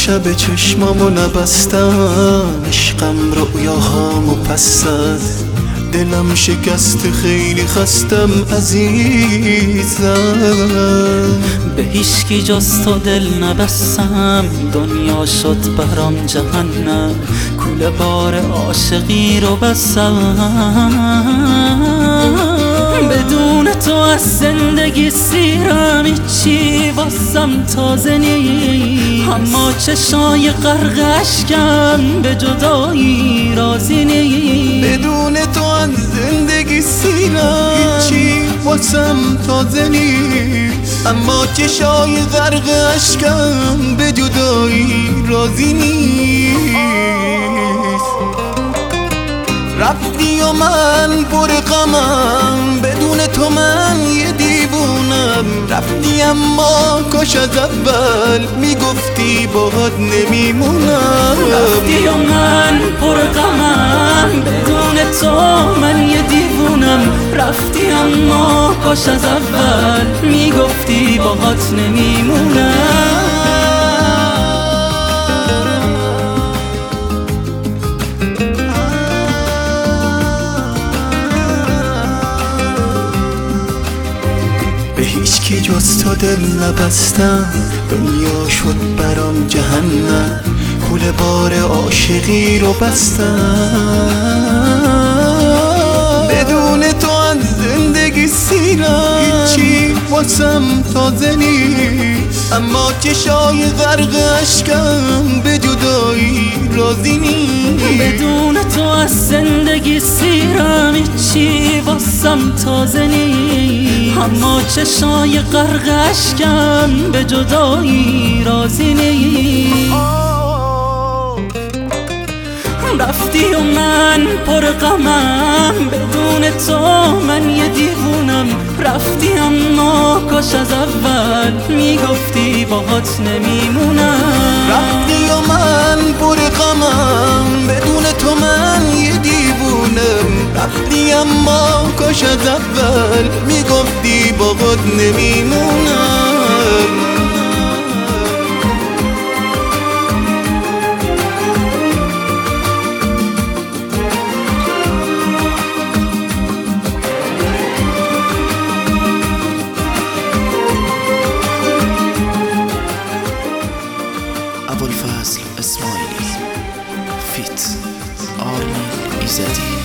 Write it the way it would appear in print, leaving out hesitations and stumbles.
شب چشمامو نبستم، عشقم رؤیاهامو پس زد، دلم شکست خیلی خستم عزیزم. به هیچکی جز تو دل نبستم، دنیا شد برام جهنم، کوله بار عاشقی رو بستم. بدون تو از زندگی سیرم، هیچی واسم تازه نیست، اما چشای غرق اشکم به جدایی راضی نیست. بدون تو از زندگی سیرم، هیچی واسم تازه نیست، اما چشای غرق اشکم به جدایی راضی نیست. رفتی و من پر غمم، بدون تو من یه دیوونم. رفتی اما کاش از اول میگفتی باهات نمیمونم. رفتی و من پر غمم، بدون تو من یه دیوونم. رفتی اما کاش از اول میگفتی باهات نمیمونم. به هیچ کی جز تو دل نبستم، دنیا شد برام جهنم، کوله بار عاشقی رو بستم. بدون تو از زندگی سیرم، هیچی واسم تازه نیست، اما چشای غرق اشکم به جدایی راضی نیست. بدون تو از زندگی سیرم، هیچی واسم تازه نیست، اما چشای غرق اشکم به جدایی راضی نیست. رفتی و من پر غمم، بدون تو من یه دیوونم. رفتی اما کاش از اول میگفتی باهات نمیمونم. رفتی و من پر غمم، بدون تو من یه دیوونم. رفتی اما کاش از اول میگفتی باهات نمیمونم. ابوالفضل اسماعیلی فیت آرمین ایزدی.